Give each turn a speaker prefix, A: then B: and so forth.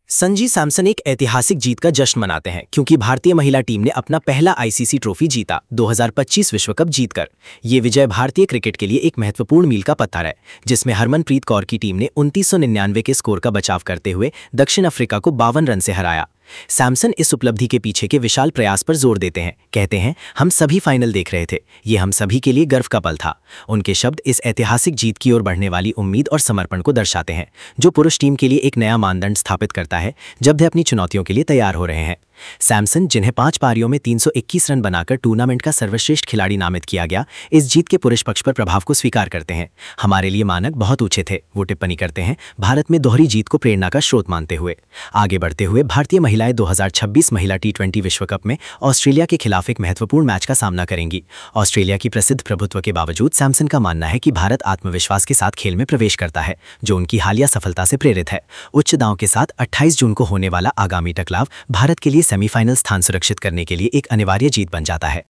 A: संजू सैमसन एक ऐतिहासिक जीत का जश्न मनाते हैं क्योंकि भारतीय महिला टीम ने अपना पहला आईसीसी ट्रॉफी जीता 2025 विश्व कप जीतकर। ये विजय भारतीय क्रिकेट के लिए एक महत्वपूर्ण मील का पत्थर है, जिसमें हरमनप्रीत कौर की टीम ने 2999 के स्कोर का बचाव करते हुए दक्षिण अफ्रीका को 52 रन से हराया। सैमसन इस उपलब्धि के पीछे के विशाल प्रयास पर जोर देते हैं। कहते हैं, हम सभी फाइनल देख रहे थे, ये हम सभी के लिए गर्व का पल था। उनके शब्द इस ऐतिहासिक जीत की ओर बढ़ने वाली उम्मीद और समर्पण को दर्शाते हैं, जो पुरुष टीम के लिए एक नया मानदंड स्थापित करता है जब वे अपनी चुनौतियों के लिए तैयार हो रहे हैं। सैमसन, जिन्हें 5 पारियों में 321 रन बनाकर टूर्नामेंट का सर्वश्रेष्ठ खिलाड़ी नामित किया गया, इस जीत के पुरुष पक्ष पर प्रभाव को स्वीकार करते हैं। हमारे लिए मानक बहुत ऊंचे थे, वो टिप्पणी करते हैं, भारत में दोहरी जीत को प्रेरणा का स्रोत मानते हुए। आगे बढ़ते हुए भारतीय महिलाएं 2026 महिला T20 विश्व कप में ऑस्ट्रेलिया के खिलाफ एक महत्वपूर्ण मैच का सामना करेंगी। ऑस्ट्रेलिया की प्रसिद्ध प्रभुत्व के बावजूद सैमसन का मानना है कि भारत आत्मविश्वास के साथ खेल में प्रवेश करता है, जो उनकी हालिया सफलता से प्रेरित है। उच्च दांव के साथ 28 जून को होने वाला आगामी टकराव भारत के लिए सेमीफाइनल स्थान सुरक्षित करने के लिए एक अनिवार्य जीत बन जाता है।